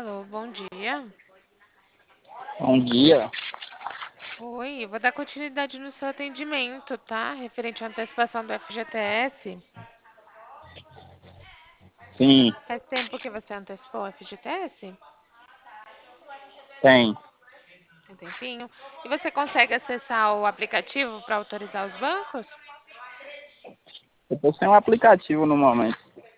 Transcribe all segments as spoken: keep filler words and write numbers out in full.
Alô, bom dia. Bom dia. Oi, eu vou dar continuidade no seu atendimento, tá? Referente à antecipação do F G T S. Sim, Faz tempo que você antecipou o F G T S? tem. Tem tempinho. E você consegue acessar o aplicativo para autorizar os bancos? Eu tô sem um aplicativo no momento.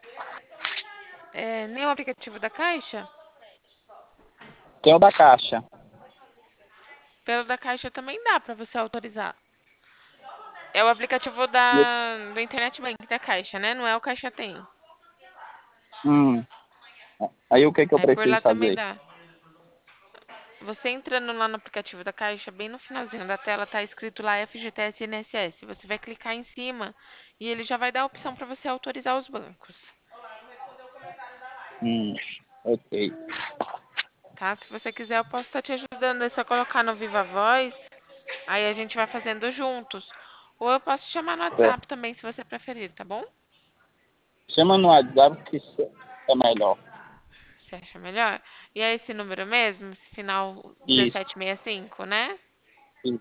É, nem o aplicativo da Caixa? Tem o da Caixa. Pelo da Caixa também dá para você autorizar. É o aplicativo E eu- da, do Internet Bank da Caixa, né? Não é o Caixa Tem. Hum. Aí o que que eu Aí por preciso lá também fazer? dá. Você entrando lá no aplicativo da Caixa, bem no finalzinho da tela, tá escrito lá F G T S e I N S S. Você vai clicar em cima e ele já vai dar a opção para você autorizar os bancos, Hum. Ok. tá? Se você quiser, eu posso estar te ajudando. É só colocar no Viva Voz, aí a gente vai fazendo juntos. Ou eu posso te chamar no Certo. WhatsApp também, se você preferir, tá bom? Chama no WhatsApp que isso é melhor. Você acha melhor? E é esse número mesmo, esse final Isso. dezessete sessenta e cinco, né? Isso.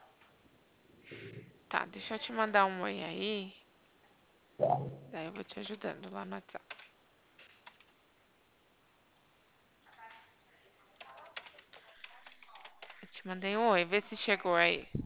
Tá, deixa eu te mandar um oi aí, Tá. daí eu vou te ajudando lá no WhatsApp. Eu te mandei um oi, vê se chegou aí.